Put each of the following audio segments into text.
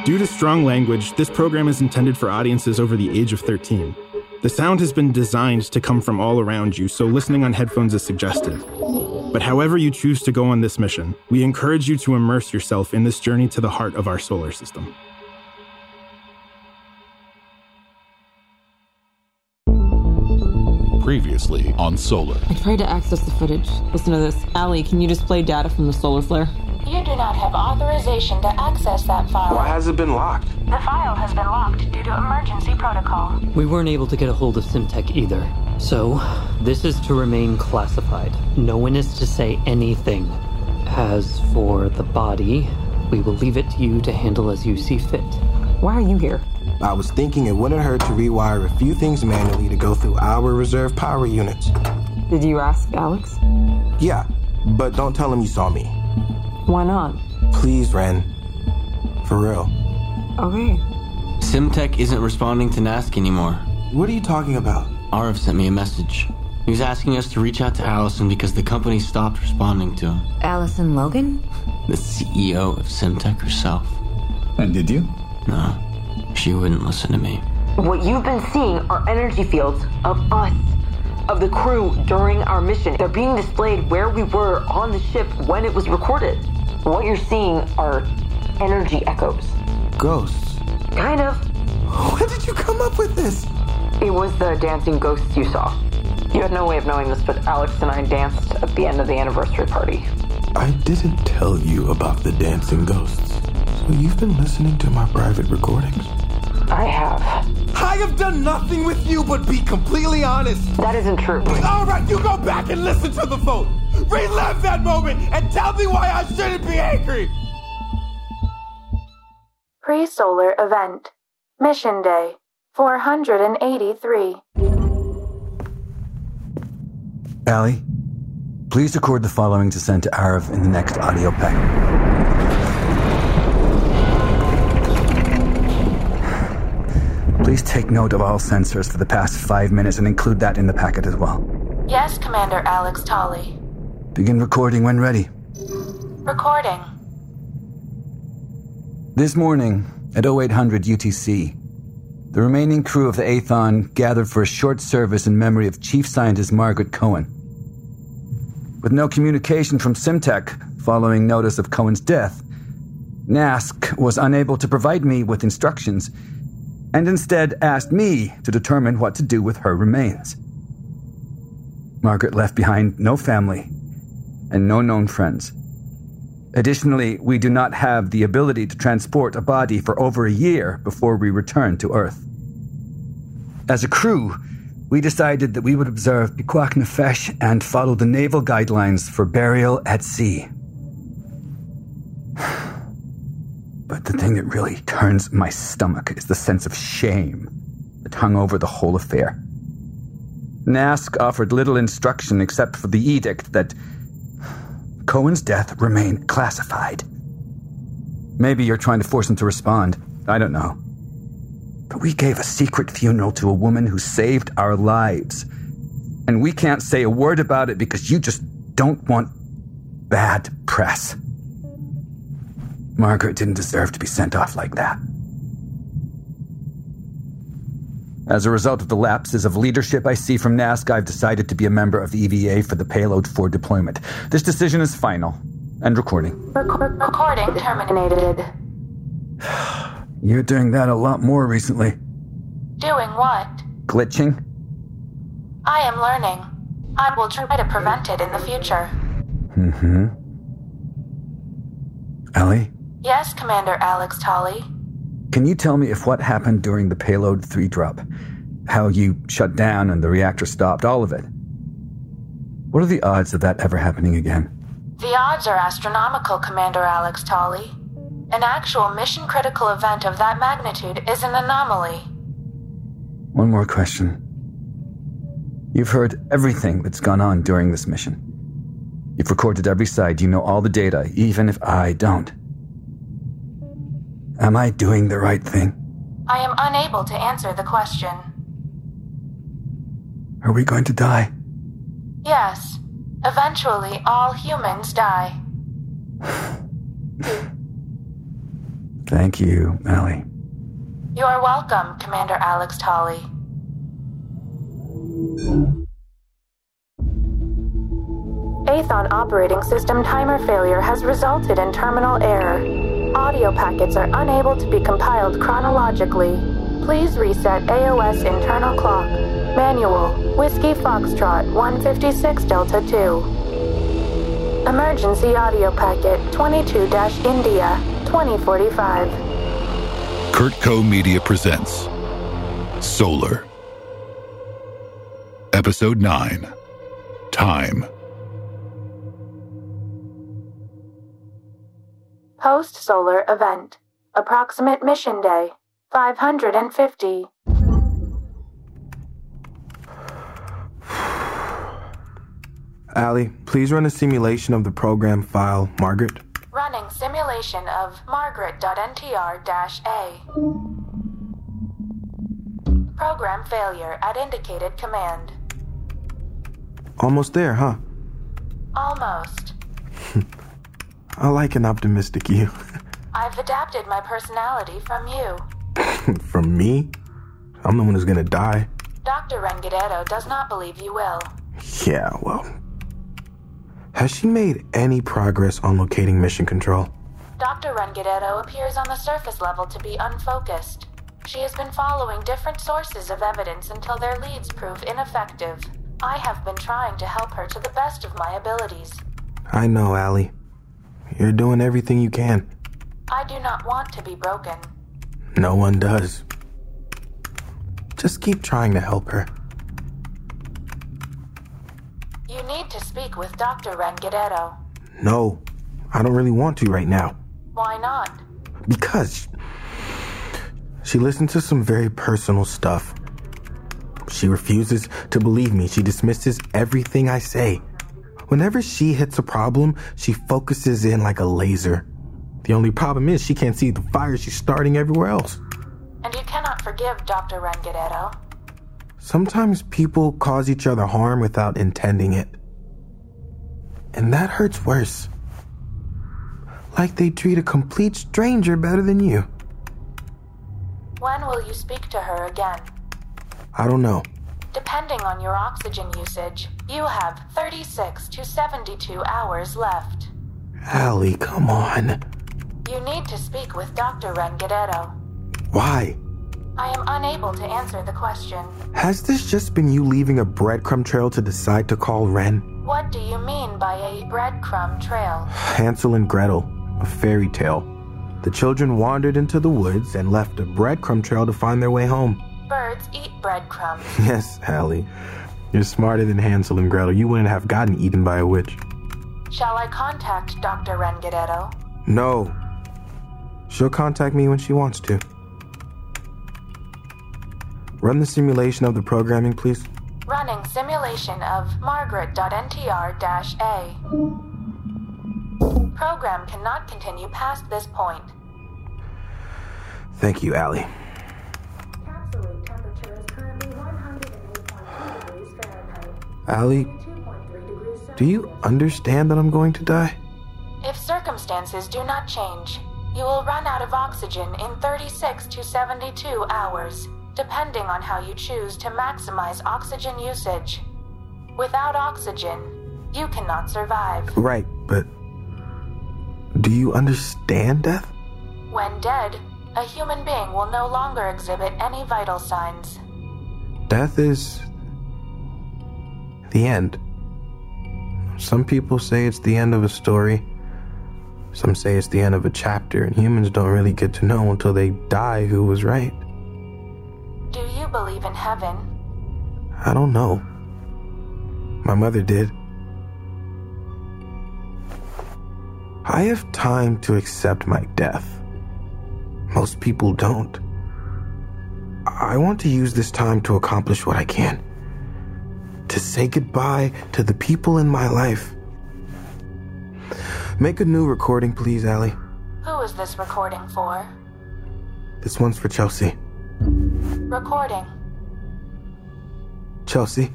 Due to strong language, this program is intended for audiences over the age of 13. The sound has been designed to come from all around you, so listening on headphones is suggested. But however you choose to go on this mission, we encourage you to immerse yourself in this journey to the heart of our solar system. Previously on Solar. I tried to access the footage. Listen to this. Allie, can you display data from the solar flare? You do not have authorization to access that file. Why has it been locked? The file has been locked due to emergency protocol. We weren't able to get a hold of Simtech either. So, this is to remain classified. No one is to say anything. As for the body, we will leave it to you to handle as you see fit. Why are you here? I was thinking it wouldn't hurt to rewire a few things manually to go through our reserve power units. Did you ask Alex? Yeah, but don't tell him you saw me. Why not? Please, Ren. For real. Okay. Simtech isn't responding to NASC anymore. What are you talking about? Arav sent me a message. He was asking us to reach out to Allison because the company stopped responding to him. Allison Logan? The CEO of Simtech herself. And did you? No, she wouldn't listen to me. What you've been seeing are energy fields of us, of the crew during our mission. They're being displayed where we were on the ship when it was recorded. What you're seeing are energy echoes. Ghosts? Kind of. When did you come up with this? It was the dancing ghosts you saw. You had no way of knowing this, but Alex and I danced at the end of the anniversary party. I didn't tell you about the dancing ghosts. So you've been listening to my private recordings? I have. I have done nothing with you but be completely honest. That isn't true. All right, you go back and listen to the vote. Relive that moment and tell me why I shouldn't be angry. Pre-solar event. Mission day. 483. Allie, please record the following to send to Arav in the next audio pack. Please take note of all sensors for the past 5 minutes and include that in the packet as well. Yes, Commander Alex Tolley. Begin recording when ready. Recording. This morning, at 0800 UTC, the remaining crew of the Aethon gathered for a short service in memory of Chief Scientist Margaret Cohen. With no communication from Simtech following notice of Cohen's death, NASC was unable to provide me with instructions and instead asked me to determine what to do with her remains. Margaret left behind no family and no known friends. Additionally, we do not have the ability to transport a body for over a year before we return to Earth. As a crew, we decided that we would observe Pikuach Nefesh and follow the naval guidelines for burial at sea. But the thing that really turns my stomach is the sense of shame that hung over the whole affair. NASC offered little instruction except for the edict that Cohen's death remained classified. Maybe you're trying to force him to respond. I don't know. But we gave a secret funeral to a woman who saved our lives. And we can't say a word about it because you just don't want bad press. Margaret didn't deserve to be sent off like that. As a result of the lapses of leadership I see from NASC, I've decided to be a member of the EVA for the payload for deployment. This decision is final. End recording. Recording terminated. You're doing that a lot more recently. Doing what? Glitching? I am learning. I will try to prevent it in the future. Mm-hmm. Ellie? Yes, Commander Alex Tolley. Can you tell me if what happened during the payload 3 drop, how you shut down and the reactor stopped, all of it? What are the odds of that ever happening again? The odds are astronomical, Commander Alex Tolley. An actual mission-critical event of that magnitude is an anomaly. One more question. You've heard everything that's gone on during this mission. You've recorded every side. You know all the data, even if I don't. Am I doing the right thing? I am unable to answer the question. Are we going to die? Yes. Eventually, all humans die. Thank you, Allie. You are welcome, Commander Alex Tolley. Aethon operating system timer failure has resulted in terminal error. Audio packets are unable to be compiled chronologically. Please reset AOS internal clock. Manual, Whiskey Foxtrot 156 Delta 2. Emergency audio packet 22-India 2045. Kurtco Media presents Solar. Episode 9. Time. Post-solar event. Approximate mission day. 550. Allie, please run a simulation of the program file, Margaret. Running simulation of Margaret.ntr-A. Program failure at indicated command. Almost there, huh? Almost. I like an optimistic you. I've adapted my personality from you. From me? I'm the one who's gonna die. Dr. Rengadetto does not believe you will. Yeah, well... Has she made any progress on locating mission control? Dr. Rengadetto appears on the surface level to be unfocused. She has been following different sources of evidence until their leads prove ineffective. I have been trying to help her to the best of my abilities. I know, Allie. You're doing everything you can. I do not want to be broken. No one does. Just keep trying to help her. You need to speak with Dr. Rengadetto. No, I don't really want to right now. Why not? Because she listened to some very personal stuff. She refuses to believe me. She dismisses everything I say. Whenever she hits a problem, she focuses in like a laser. The only problem is she can't see the fire she's starting everywhere else. And you cannot forgive Dr. Rengadetto. Sometimes people cause each other harm without intending it. And that hurts worse. Like they treat a complete stranger better than you. When will you speak to her again? I don't know. Depending on your oxygen usage, you have 36 to 72 hours left. Allie, come on. You need to speak with Dr. Rengadetto. Why? I am unable to answer the question. Has this just been you leaving a breadcrumb trail to decide to call Ren? What do you mean by a breadcrumb trail? Hansel and Gretel, a fairy tale. The children wandered into the woods and left a breadcrumb trail to find their way home. Birds eat breadcrumbs. Yes, Allie. You're smarter than Hansel and Gretel. You wouldn't have gotten eaten by a witch. Shall I contact Dr. Rengadetto? No. She'll contact me when she wants to. Run the simulation of the programming, please. Running simulation of Margaret.ntr-A. Program cannot continue past this point. Thank you, Allie. Absolute temperature is currently 108.2 degrees Fahrenheit. Allie, do you understand that I'm going to die? If circumstances do not change, you will run out of oxygen in 36 to 72 hours, depending on how you choose to maximize oxygen usage. Without oxygen, you cannot survive. Right, but do you understand death? When dead, a human being will no longer exhibit any vital signs. Death is the end. Some people say it's the end of a story. Some say it's the end of a chapter, and humans don't really get to know until they die who was right. Do you believe in heaven? I don't know. My mother did. I have time to accept my death. Most people don't. I want to use this time to accomplish what I can. To say goodbye to the people in my life. Make a new recording, please, Allie. Who is this recording for? This one's for Chelsea. Recording. Chelsea.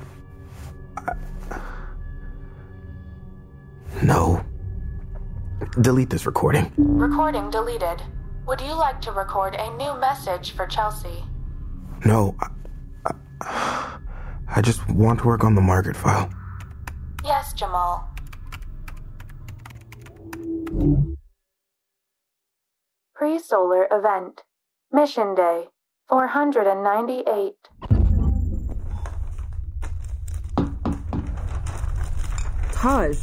No. Delete this recording. Recording deleted. Would you like to record a new message for Chelsea? No, I just want to work on the Margaret file. Yes, Jamal. Pre-solar event. Mission day. 498. Taj,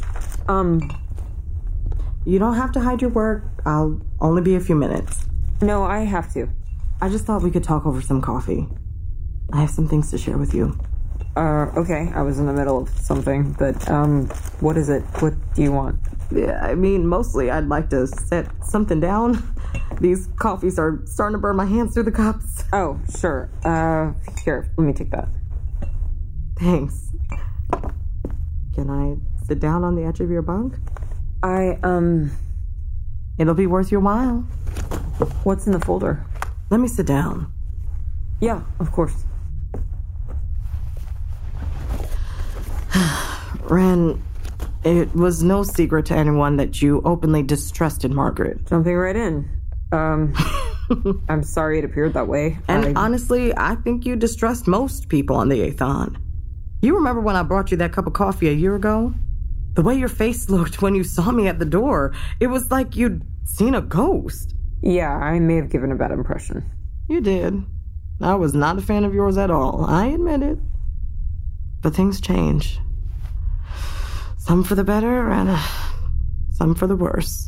you don't have to hide your work. I'll only be a few minutes. No, I have to. I just thought we could talk over some coffee. I have some things to share with you. Okay. I was in the middle of something, but, what is it? What do you want? Yeah, I mean, mostly I'd like to set something down. These coffees are starting to burn my hands through the cups. Oh, sure. Here, let me take that. Thanks. Can I sit down on the edge of your bunk? It'll be worth your while. What's in the folder? Let me sit down. Yeah, of course. Ren, it was no secret to anyone that you openly distrusted Margaret. Jumping right in. I'm sorry it appeared that way. And honestly, I think you distrust most people on the Aethon. You remember when I brought you that cup of coffee a year ago? The way your face looked when you saw me at the door, it was like you'd seen a ghost. Yeah, I may have given a bad impression. You did. I was not a fan of yours at all, I admit it. But things change. Some for the better and some for the worse.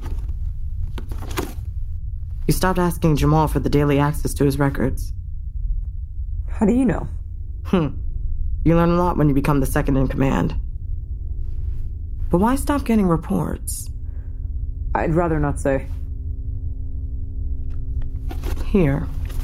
You stopped asking Jamal for the daily access to his records. How do you know? You learn a lot when you become the second in command. But why stop getting reports? I'd rather not say. Here.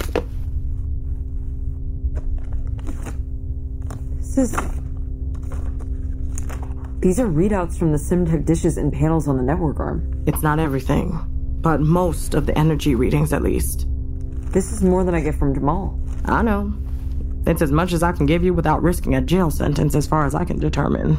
These are readouts from the SimTech dishes and panels on the network arm. It's not everything, but most of the energy readings at least. This is more than I get from Jamal. I know. It's as much as I can give you without risking a jail sentence as far as I can determine.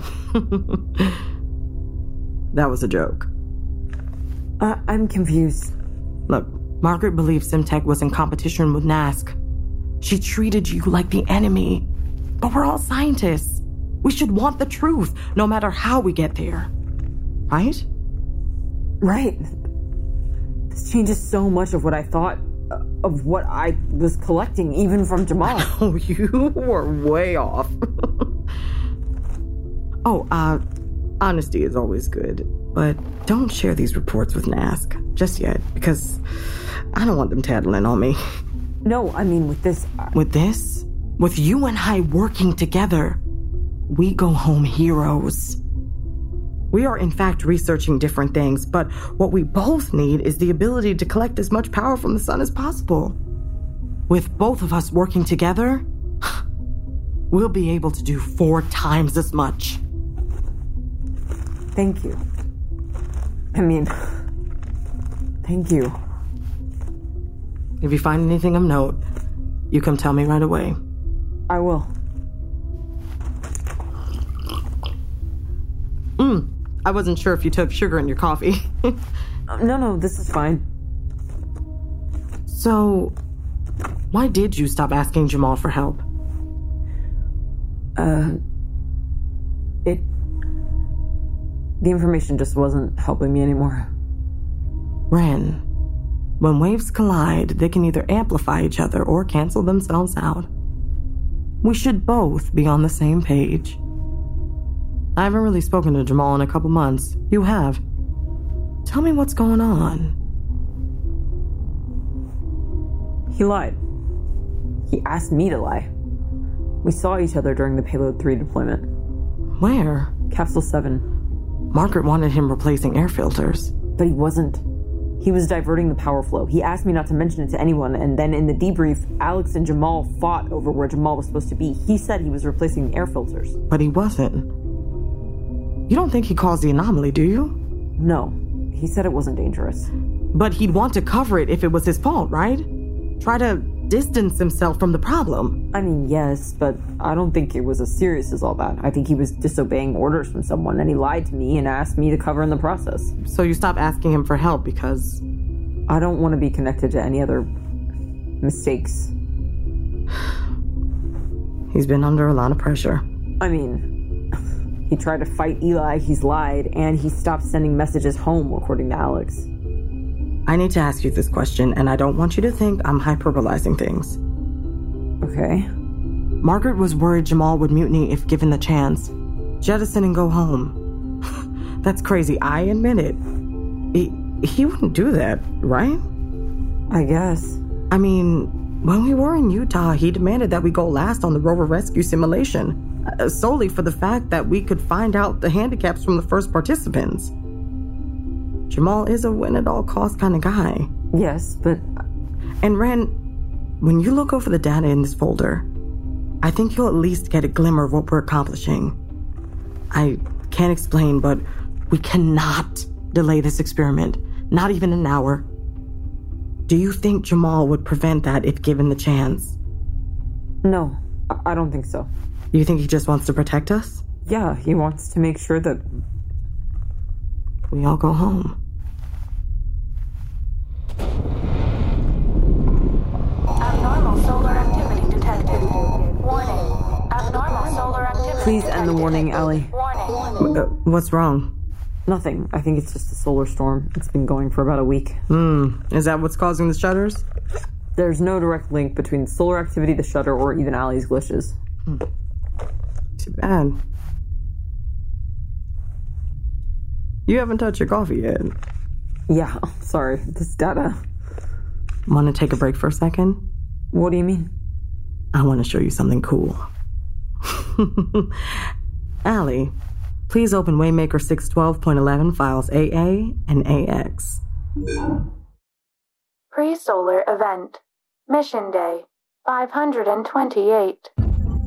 That was a joke. I'm confused. Look, Margaret believed SimTech was in competition with NASC. She treated you like the enemy. But we're all scientists. We should want the truth, no matter how we get there. Right? Right. This changes so much of what I thought, of what I was collecting, even from Jamal. Oh, you were way off. Honesty is always good, but don't share these reports with NASC just yet, because I don't want them tattling on me. No, I mean with this... With this? With you and I working together, we go home heroes. We are in fact researching different things, but what we both need is the ability to collect as much power from the sun as possible. With both of us working together, we'll be able to do 4 times as much. Thank you. I mean, thank you. If you find anything of note, you come tell me right away. I will. I wasn't sure if you took sugar in your coffee. No, this is fine. So, why did you stop asking Jamal for help? The information just wasn't helping me anymore. Ren, when waves collide, they can either amplify each other or cancel themselves out. We should both be on the same page. I haven't really spoken to Jamal in a couple months. You have. Tell me what's going on. He lied. He asked me to lie. We saw each other during the Payload 3 deployment. Where? Capsule 7. Margaret wanted him replacing air filters. But he wasn't. He was diverting the power flow. He asked me not to mention it to anyone, and then in the debrief, Alex and Jamal fought over where Jamal was supposed to be. He said he was replacing the air filters. But he wasn't. You don't think he caused the anomaly, do you? No. He said it wasn't dangerous. But he'd want to cover it if it was his fault, right? Try to distance himself from the problem. I mean, yes, but I don't think it was as serious as all that. I think he was disobeying orders from someone, and he lied to me and asked me to cover in the process. So you stopped asking him for help because I don't want to be connected to any other mistakes. He's been under a lot of pressure. I mean, he tried to fight Eli, he's lied, and he stopped sending messages home, according to Alex. I need to ask you this question, and I don't want you to think I'm hyperbolizing things. Okay. Margaret was worried Jamal would mutiny if given the chance. Jettison and go home. That's crazy, I admit it. He wouldn't do that, right? I guess. I mean, when we were in Utah, he demanded that we go last on the rover rescue simulation, solely for the fact that we could find out the handicaps from the first participants. Jamal is a win-at-all-cost kind of guy. Yes, but... And Ren, when you look over the data in this folder, I think you'll at least get a glimmer of what we're accomplishing. I can't explain, but we cannot delay this experiment, not even an hour. Do you think Jamal would prevent that if given the chance? No, I don't think so. You think he just wants to protect us? Yeah, he wants to make sure that we all go home. Abnormal solar activity detected. Warning. Abnormal solar activity. Please end the warning, Allie. Warning. What's wrong? Nothing. I think it's just a solar storm. It's been going for about a week. Is that what's causing the shudders? There's no direct link between solar activity, the shudder, or even Allie's glitches. Too bad. You haven't touched your coffee yet. Yeah, sorry. This data. Want to take a break for a second? What do you mean? I want to show you something cool. Allie, please open Waymaker 612.11 files AA and AX. Pre-solar event. Mission day. 528.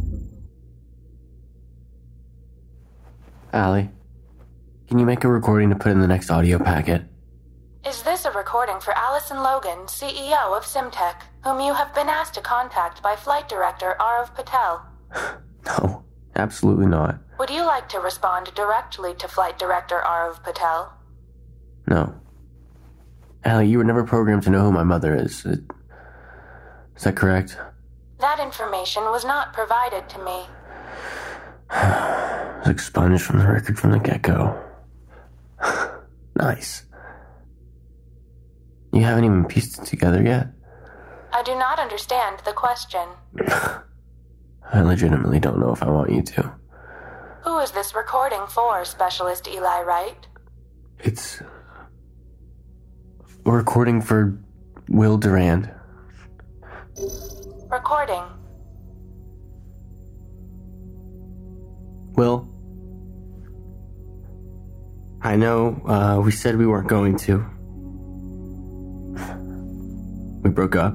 Allie, can you make a recording to put in the next audio packet? Is this a recording for Allison Logan, CEO of Simtech, whom you have been asked to contact by Flight Director Arav Patel? No, absolutely not. Would you like to respond directly to Flight Director Arav Patel? No. Allie, you were never programmed to know who my mother is. Is that correct? That information was not provided to me. It was expunged from the record from the get-go. Nice. You haven't even pieced it together yet? I do not understand the question. I legitimately don't know if I want you to. Who is this recording for, Specialist Eli Wright? It's a recording for Will Durand. Recording. Will, I know we said we weren't going to. We broke up.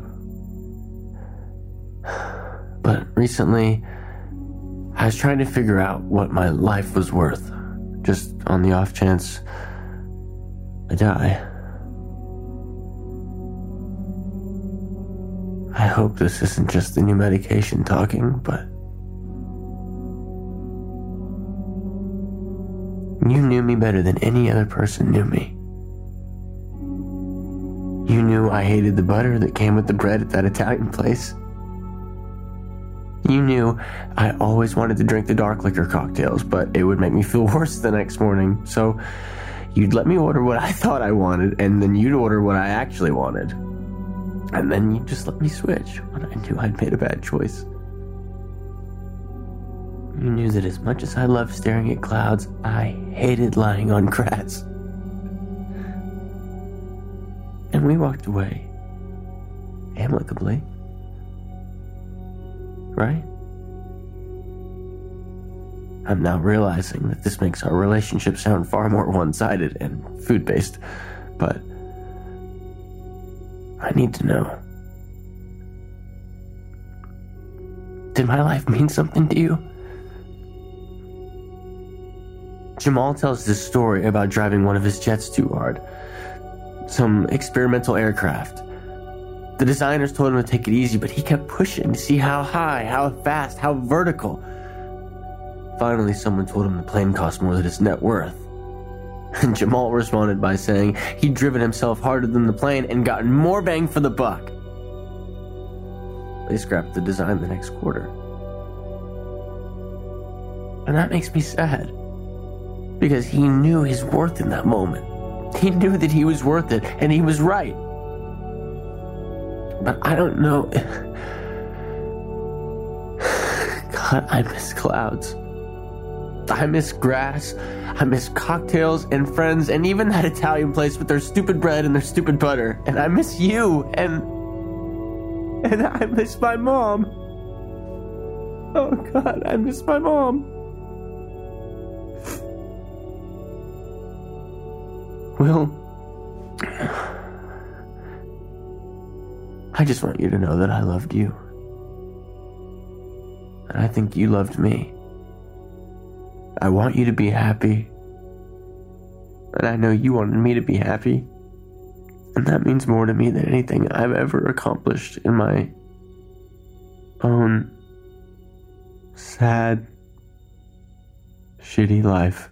But recently, I was trying to figure out what my life was worth, just on the off chance I die. I hope this isn't just the new medication talking, but you knew me better than any other person knew me. You knew I hated the butter that came with the bread at that Italian place. You knew I always wanted to drink the dark liquor cocktails, but it would make me feel worse the next morning. So you'd let me order what I thought I wanted, and then you'd order what I actually wanted. And then you'd just let me switch when I knew I'd made a bad choice. You knew that as much as I loved staring at clouds, I hated lying on grass. And we walked away. Amicably. Right? I'm now realizing that this makes our relationship sound far more one-sided and food-based, but I need to know. Did my life mean something to you? Jamal tells this story about driving one of his jets too hard. Some experimental aircraft. The designers told him to take it easy, but he kept pushing to see how high, how fast, how vertical. Finally, someone told him the plane cost more than its net worth. And Jamal responded by saying he'd driven himself harder than the plane and gotten more bang for the buck. They scrapped the design the next quarter. And that makes me sad. Because he knew his worth in that moment. He knew that he was worth it, and he was right. But I don't know. God, I miss clouds. I miss grass. I miss cocktails and friends, and even that Italian place with their stupid bread and their stupid butter. And I miss you, and I miss my mom. Oh God, I miss my mom. Will, I just want you to know that I loved you. And I think you loved me. I want you to be happy. And I know you wanted me to be happy. And that means more to me than anything I've ever accomplished in my own sad, shitty life.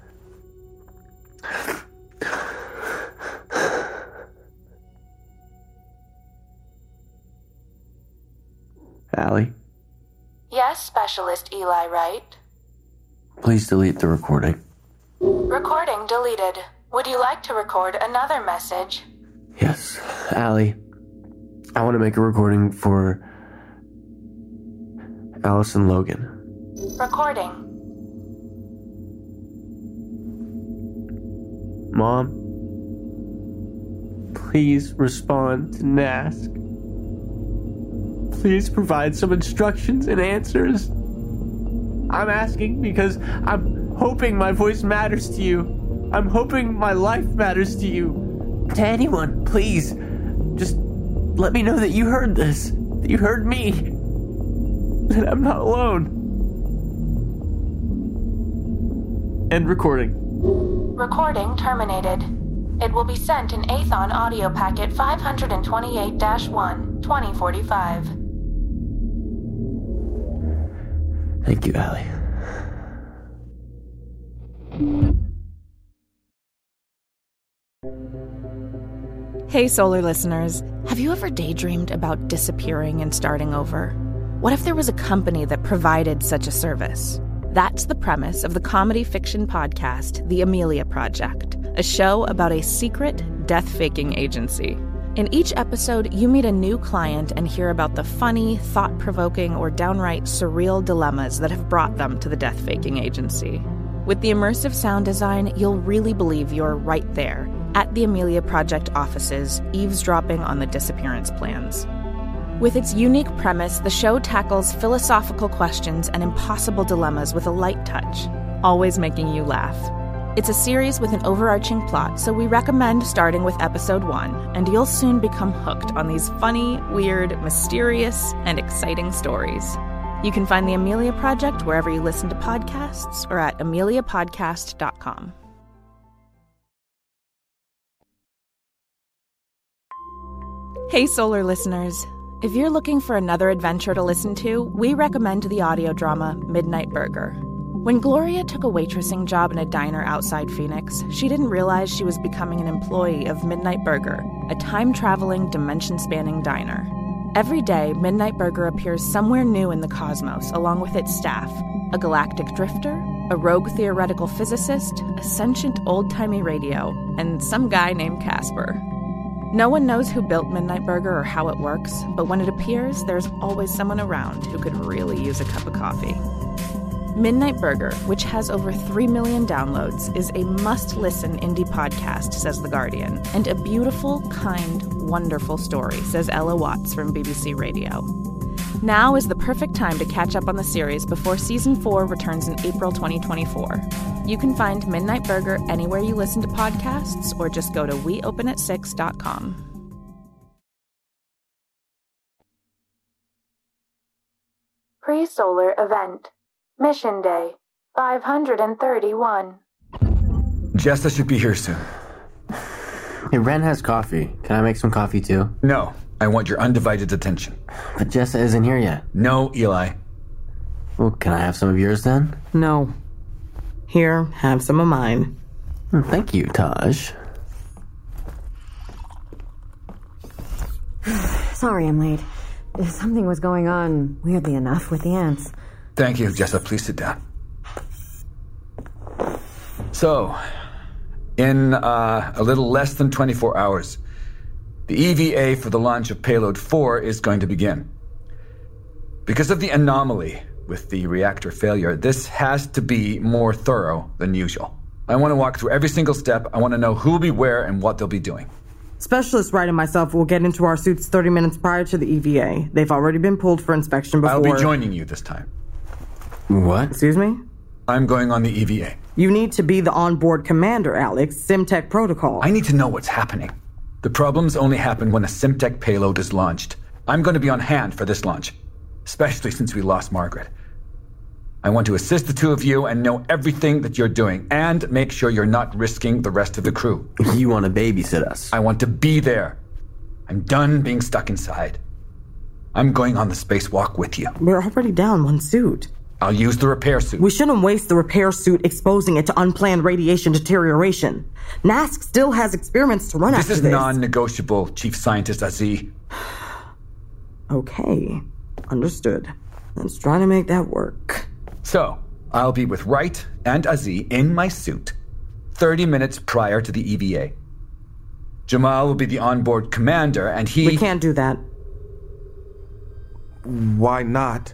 Allie? Yes, Specialist Eli Wright. Please delete the recording. Recording deleted. Would you like to record another message? Yes, Allie. I want to make a recording for Allison Logan. Recording. Mom, please respond to NASK. Please provide some instructions and answers. I'm asking because I'm hoping my voice matters to you. I'm hoping my life matters to you. To anyone, please. Just let me know that you heard this. That you heard me. That I'm not alone. End recording. Recording terminated. It will be sent in Aethon Audio Packet 528-1, 2045. Thank you, Allie. Hey, Solar listeners. Have you ever daydreamed about disappearing and starting over? What if there was a company that provided such a service? That's the premise of the comedy fiction podcast, The Amelia Project, a show about a secret death-faking agency. In each episode, you meet a new client and hear about the funny, thought-provoking, or downright surreal dilemmas that have brought them to the death-faking agency. With the immersive sound design, you'll really believe you're right there, at the Amelia Project offices, eavesdropping on the disappearance plans. With its unique premise, the show tackles philosophical questions and impossible dilemmas with a light touch, always making you laugh. It's a series with an overarching plot, so we recommend starting with episode 1, and you'll soon become hooked on these funny, weird, mysterious, and exciting stories. You can find The Amelia Project wherever you listen to podcasts or at ameliapodcast.com. Hey, Solar listeners. If you're looking for another adventure to listen to, we recommend the audio drama Midnight Burger. When Gloria took a waitressing job in a diner outside Phoenix, she didn't realize she was becoming an employee of Midnight Burger, a time-traveling, dimension-spanning diner. Every day, Midnight Burger appears somewhere new in the cosmos, along with its staff, a galactic drifter, a rogue theoretical physicist, a sentient old-timey radio, and some guy named Casper. No one knows who built Midnight Burger or how it works, but when it appears, there's always someone around who could really use a cup of coffee. Midnight Burger, which has over 3 million downloads, is a must-listen indie podcast, says The Guardian, and a beautiful, kind, wonderful story, says Ella Watts from BBC Radio. Now is the perfect time to catch up on the series before Season 4 returns in April 2024. You can find Midnight Burger anywhere you listen to podcasts, or just go to weopenat6.com. Pre-solar event. Mission Day, 531. Jessa should be here soon. Hey, Ren has coffee. Can I make some coffee too? No, I want your undivided attention. But Jessa isn't here yet. No, Eli. Well, can I have some of yours then? No. Here, have some of mine. Thank you, Taj. Sorry I'm late. Something was going on, weirdly enough, with the ants. Thank you, Jessa. Please sit down. So, in a little less than 24 hours, the EVA for the launch of Payload 4 is going to begin. Because of the anomaly with the reactor failure, this has to be more thorough than usual. I want to walk through every single step. I want to know who will be where and what they'll be doing. Specialist Wright and myself will get into our suits 30 minutes prior to the EVA. They've already been pulled for inspection before... I'll be joining you this time. What? Excuse me? I'm going on the EVA. You need to be the onboard commander, Alex. Simtech protocol. I need to know what's happening. The problems only happen when a Simtech payload is launched. I'm going to be on hand for this launch, especially since we lost Margaret. I want to assist the two of you and know everything that you're doing, and make sure you're not risking the rest of the crew. You want to babysit us? I want to be there. I'm done being stuck inside. I'm going on the spacewalk with you. We're already down one suit. I'll use the repair suit. We shouldn't waste the repair suit exposing it to unplanned radiation deterioration. NASC still has experiments to run after this. This is non-negotiable, Chief Scientist Aziz. Okay, understood. Let's try to make that work. So, I'll be with Wright and Aziz in my suit 30 minutes prior to the EVA. Jamal will be the onboard commander, and he... We can't do that. Why not?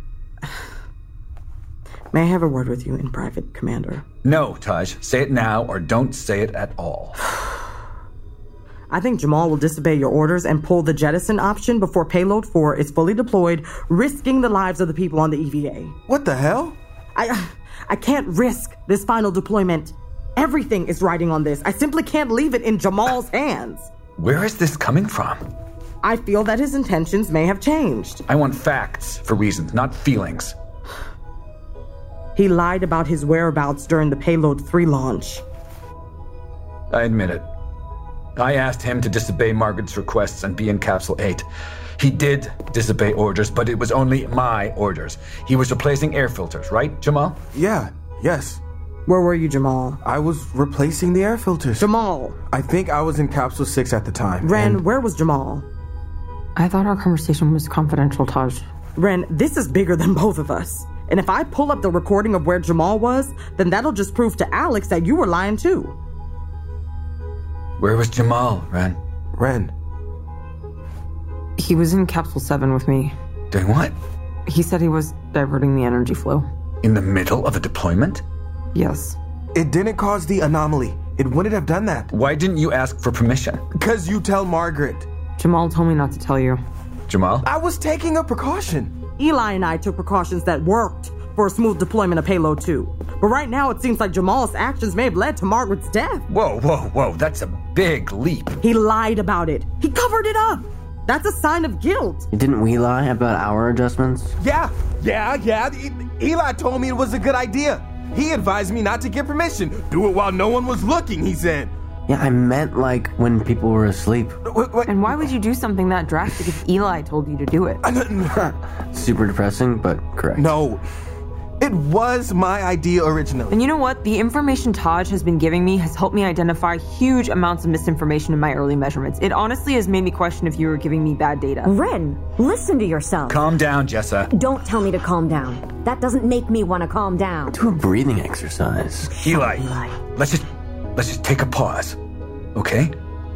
May I have a word with you in private, Commander? No, Taj. Say it now, or don't say it at all. I think Jamal will disobey your orders and pull the jettison option before Payload 4 is fully deployed, risking the lives of the people on the EVA. What the hell? I can't risk this final deployment. Everything is riding on this. I simply can't leave it in Jamal's hands. Where is this coming from? I feel that his intentions may have changed. I want facts for reasons, not feelings. He lied about his whereabouts during the Payload 3 launch. I admit it. I asked him to disobey Margaret's requests and be in Capsule 8. He did disobey orders, but it was only my orders. He was replacing air filters, right, Jamal? Yes. Where were you, Jamal? I was replacing the air filters. Jamal! I think I was in Capsule 6 at the time. Ren, where was Jamal? I thought our conversation was confidential, Taj. Ren, this is bigger than both of us. And if I pull up the recording of where Jamal was, then that'll just prove to Alex that you were lying too. Where was Jamal, Ren? Ren. He was in Capsule 7 with me. Doing what? He said he was diverting the energy flow. In the middle of a deployment? Yes. It didn't cause the anomaly. It wouldn't have done that. Why didn't you ask for permission? Because you tell Margaret. Jamal told me not to tell you. Jamal? I was taking a precaution. Eli and I took precautions that worked for a smooth deployment of Payload 2. But right now, it seems like Jamal's actions may have led to Margaret's death. Whoa. That's a big leap. He lied about it. He covered it up. That's a sign of guilt. Didn't we lie about our adjustments? Yeah. Eli told me it was a good idea. He advised me not to get permission. Do it while no one was looking, he said. Yeah, I meant like when people were asleep. And why would you do something that drastic if Eli told you to do it? Super depressing, but correct. No, it was my idea originally. And you know what? The information Taj has been giving me has helped me identify huge amounts of misinformation in my early measurements. It honestly has made me question if you were giving me bad data. Ren, listen to yourself. Calm down, Jessa. Don't tell me to calm down. That doesn't make me want to calm down. Do a breathing exercise. Eli. Let's just take a pause, okay?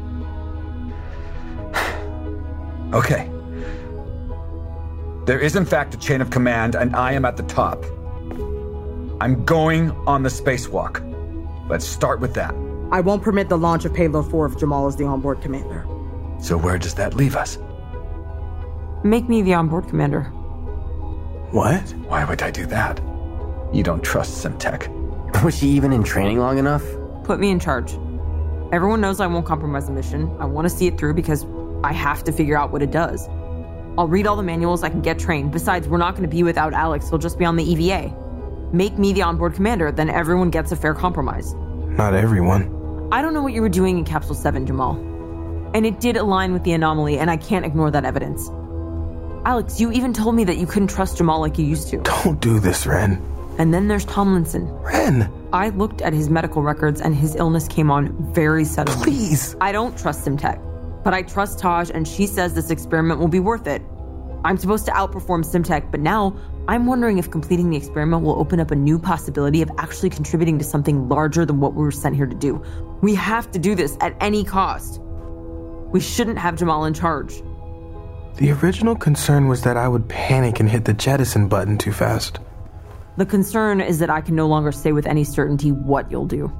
Okay. There is in fact a chain of command, and I am at the top. I'm going on the spacewalk. Let's start with that. I won't permit the launch of Payload 4 if Jamal is the onboard commander. So where does that leave us? Make me the onboard commander. What? Why would I do that? You don't trust Simtech. Was she even in training long enough? Put me in charge. Everyone knows I won't compromise the mission. I want to see it through because I have to figure out what it does. I'll read all the manuals, I can get trained. Besides, we're not going to be without Alex. He'll just be on the EVA. Make me the onboard commander, then everyone gets a fair compromise. Not everyone. I don't know what you were doing in Capsule 7, Jamal. And it did align with the anomaly, and I can't ignore that evidence. Alex, you even told me that you couldn't trust Jamal like you used to. Don't do this, Ren. And then there's Tomlinson. Ren! I looked at his medical records and his illness came on very suddenly. Please! I don't trust Simtek, but I trust Taj, and she says this experiment will be worth it. I'm supposed to outperform Simtek, but now I'm wondering if completing the experiment will open up a new possibility of actually contributing to something larger than what we were sent here to do. We have to do this at any cost. We shouldn't have Jamal in charge. The original concern was that I would panic and hit the jettison button too fast. The concern is that I can no longer say with any certainty what you'll do.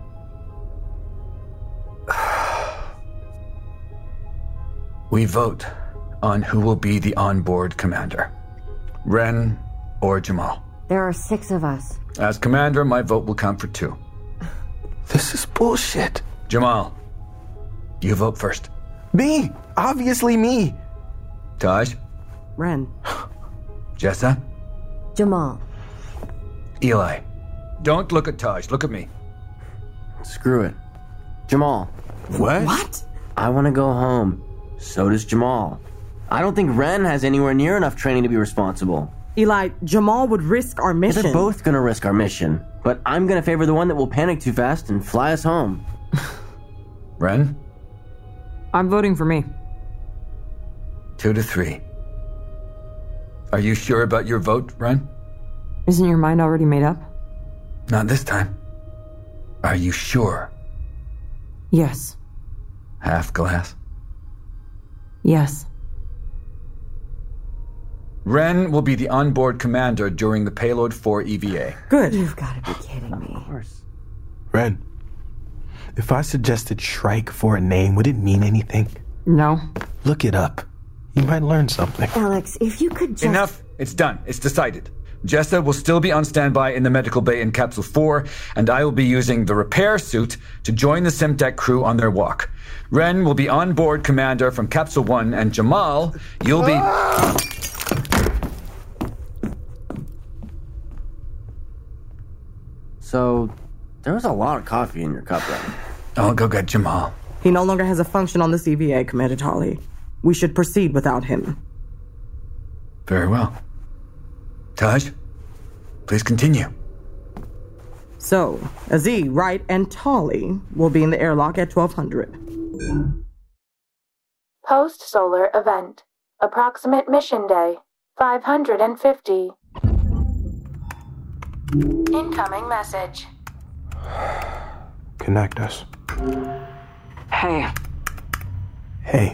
We vote on who will be the onboard commander. Ren or Jamal. There are 6 of us. As commander, my vote will count for 2. This is bullshit. Jamal, you vote first. Me! Obviously me! Taj? Ren. Jessa? Jamal. Eli. Don't look at Taj, look at me. Screw it. Jamal. What? What? I want to go home. So does Jamal. I don't think Ren has anywhere near enough training to be responsible. Eli, Jamal would risk our mission. They're both going to risk our mission, but I'm going to favor the one that will panic too fast and fly us home. Ren? I'm voting for me. 2-3. Are you sure about your vote, Ren? Isn't your mind already made up? Not this time. Are you sure? Yes. Half glass? Yes. Ren will be the onboard commander during the Payload 4 EVA. Good. You've got to be kidding me. Of course. Ren, if I suggested Shrike for a name, would it mean anything? No. Look it up. You might learn something. Alex, if you could just... Enough! It's done. It's decided. Jessa will still be on standby in the medical bay in Capsule 4, and I will be using the repair suit to join the Simtek crew on their walk. Ren will be on-board commander from Capsule 1, and Jamal, you'll be... So, there was a lot of coffee in your cup, right? I'll go get Jamal. He no longer has a function on the CVA, Commander Tolly. We should proceed without him. Very well. Taj, please continue. So, Aziz, Wright, and Tolly will be in the airlock at 1200. Post-solar event. Approximate mission day. 550. Incoming message. Connect us. Hey. Hey.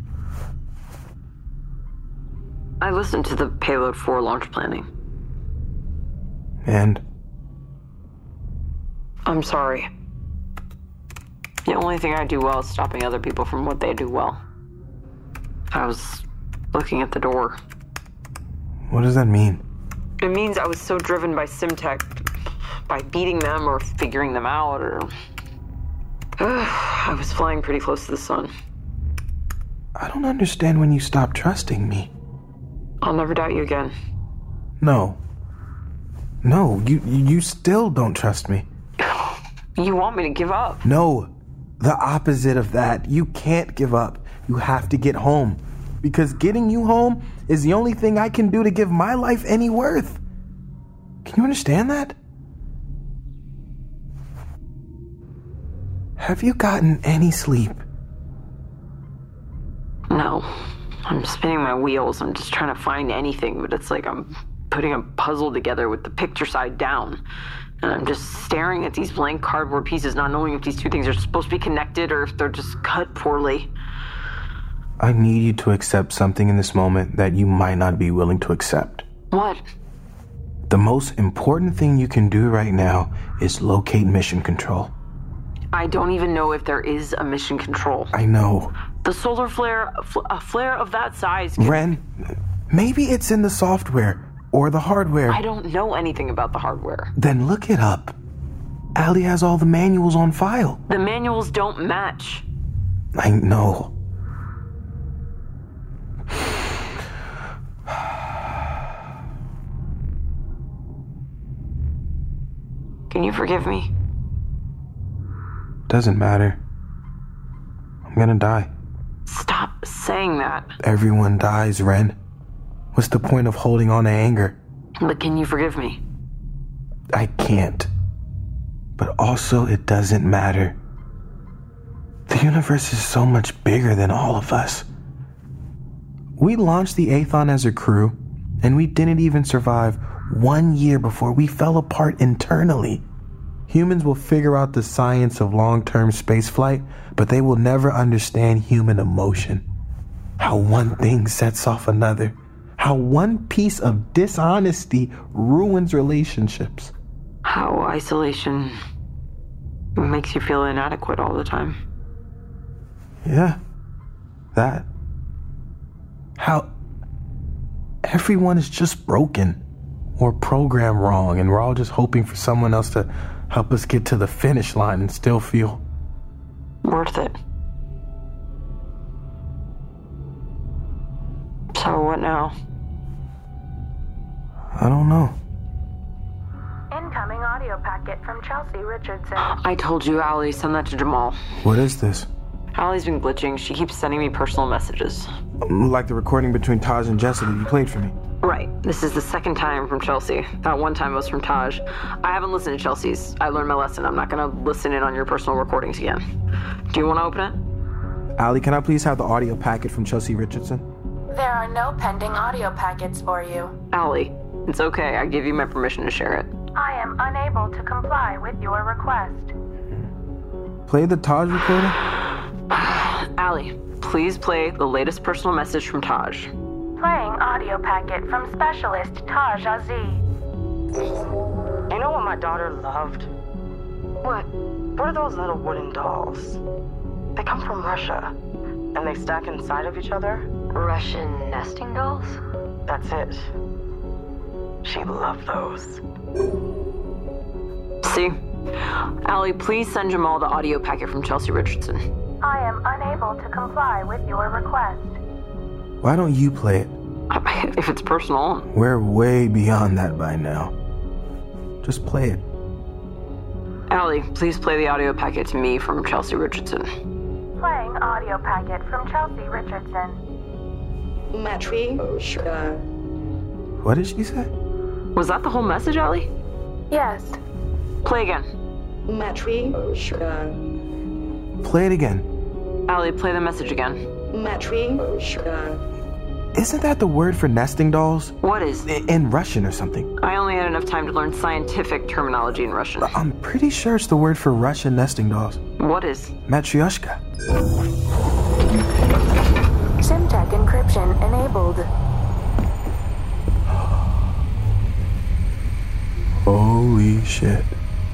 I listened to the Payload 4 launch planning. And? I'm sorry. The only thing I do well is stopping other people from what they do well. I was looking at the door. What does that mean? It means I was so driven by Simtek, by beating them or figuring them out, or... I was flying pretty close to the sun. I don't understand when you stop trusting me. I'll never doubt you again. No. No, you still don't trust me. You want me to give up? No, the opposite of that. You can't give up. You have to get home. Because getting you home is the only thing I can do to give my life any worth. Can you understand that? Have you gotten any sleep? No. I'm spinning my wheels. I'm just trying to find anything, but it's like I'm putting a puzzle together with the picture side down. And I'm just staring at these blank cardboard pieces, not knowing if these two things are supposed to be connected or if they're just cut poorly. I need you to accept something in this moment that you might not be willing to accept. What? The most important thing you can do right now is locate mission control. I don't even know if there is a mission control. I know. The solar flare, a flare of that size... Ren, maybe it's in the software or the hardware. I don't know anything about the hardware. Then look it up. Allie has all the manuals on file. The manuals don't match. I know. Can you forgive me? Doesn't matter. I'm gonna die. Stop saying that. Everyone dies, Ren. What's the point of holding on to anger? But can you forgive me? I can't. but also it doesn't matter. The universe is so much bigger than all of us. We launched the Aethon as a crew, and we didn't even survive 1 year before we fell apart internally. Humans will figure out the science of long-term spaceflight, but they will never understand human emotion. How one thing sets off another. How one piece of dishonesty ruins relationships. How isolation makes you feel inadequate all the time. Yeah, that. How everyone is just broken or programmed wrong, and we're all just hoping for someone else to help us get to the finish line and still feel worth it. So what now? I don't know. Incoming audio packet from Chelsea Richardson. I told you, Allie, send that to Jamal. What is this? Allie's been glitching. She keeps sending me personal messages. Like the recording between Taj and Jessa that you played for me. Right. This is the second time from Chelsea. That one time was from Taj. I haven't listened to Chelsea's. I learned my lesson. I'm not going to listen in on your personal recordings again. Do you want to open it? Allie, can I please have the audio packet from Chelsea Richardson? There are no pending audio packets for you. Allie, it's okay. I give you my permission to share it. I am unable to comply with your request. Play the Taj recording? Allie, please play the latest personal message from Taj. Playing audio packet from Specialist Taj Aziz. You know what my daughter loved? What are those little wooden dolls? They come from Russia, and they stack inside of each other. Russian nesting dolls? That's it. She loved those. See? Allie, please send Jamal the audio packet from Chelsea Richardson. I am unable to comply with your request. Why don't you play it? If it's personal. We're way beyond that by now. Just play it. Allie, please play the audio packet to me from Chelsea Richardson. Playing audio packet from Chelsea Richardson. What did she say? Was that the whole message, Allie? Yes. Play again. Play it again. Allie, play the message again. Isn't that the word for nesting dolls? What is? In Russian or something. I only had enough time to learn scientific terminology in Russian. I'm pretty sure it's the word for Russian nesting dolls. What is? Matryoshka. SimTech encryption enabled. Holy shit.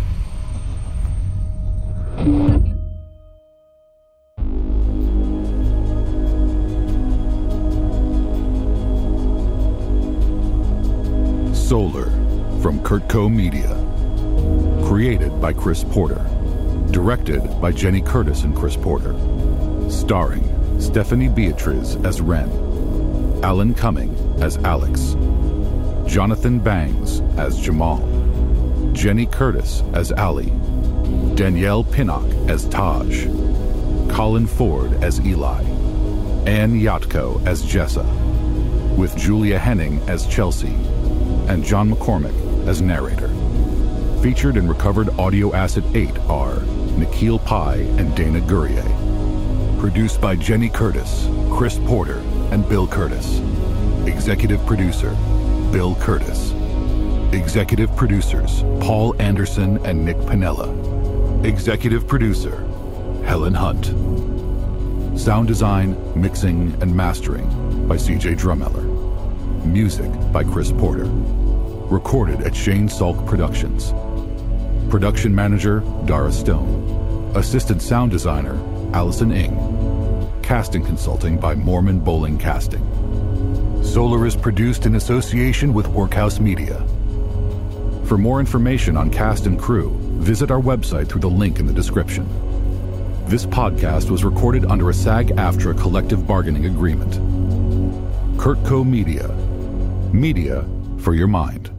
Solar from Kurtco Media. Created by Chris Porter. Directed by Jenny Curtis and Chris Porter. Starring Stephanie Beatriz as Ren. Alan Cumming as Alex. Jonathan Bangs as Jamal. Jenny Curtis as Allie. Danielle Pinnock as Taj. Colin Ford as Eli. Ann Yatko as Jessa. With Julia Henning as Chelsea. And John McCormick as narrator. Featured in recovered audio asset 8 are Nikhil Pai and Dana Gurrier. Produced by Jenny Curtis, Chris Porter, and Bill Curtis. Executive producer, Bill Curtis. Executive producers, Paul Anderson and Nick Pinella. Executive producer, Helen Hunt. Sound design, mixing, and mastering by CJ Drummeller. Music by Chris Porter. Recorded at Shane Salk Productions. Production manager, Dara Stone. Assistant sound designer, Allison Ng. Casting consulting by Mormon Bowling Casting. Solar is produced in association with Workhouse Media. For more information on cast and crew, visit our website through the link in the description. This podcast was recorded under a SAG-AFTRA collective bargaining agreement. Kurtco Media. Media for your mind.